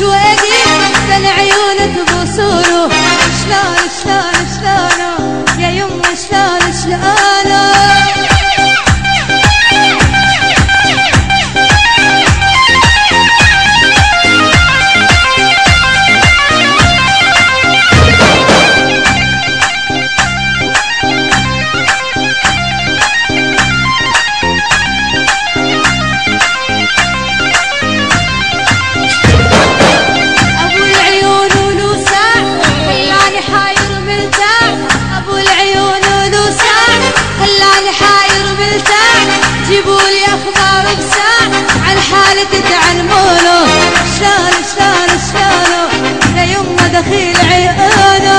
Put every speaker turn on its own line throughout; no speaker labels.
شويدي كان عيونه تبوسونه. شلون شلون شلونه يا يمه شلون شلونه. جيبولي اخبار بساعة عن حالتي تعلمونه. شلون شلون شلونه يا يمه دخيل عيونه.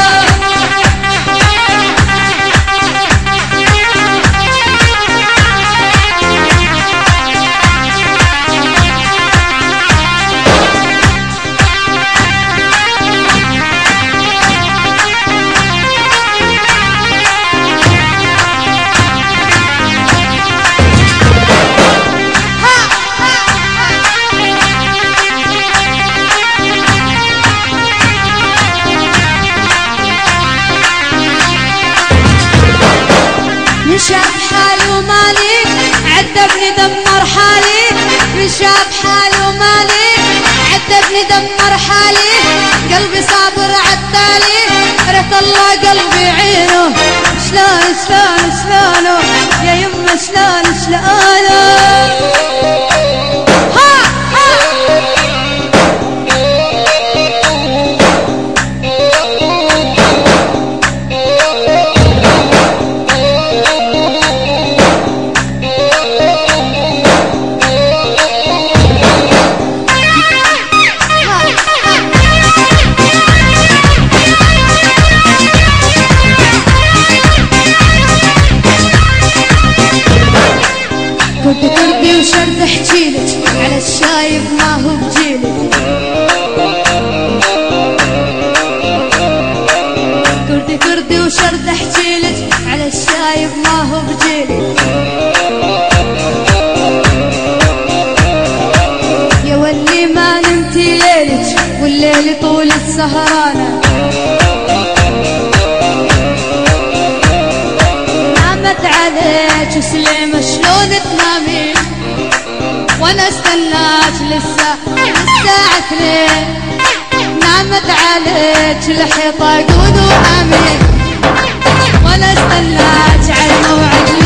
من شاف حالي ومالي عذبني دمر حالي. من شاف حالي ومالي عذبني دمر حالي. قلبي صابر عالتالي ريت الله قلبي عينه. شلون شلون شلونه يا يمه شلون شلونه. كنت كردي وشرد احجيلك على الشايب ما هو بجيلك. كردي كردي وشرد احجيلك على الشايب ما هو بجيلك. يا ولي ما نمتي ليلك والليل طول السهرانة. نامت عليك وسليمة شلون تنامين وانا استناك للساعة 2. نامت عليك الحيطة قولوا امين وانا استناك على الموعد.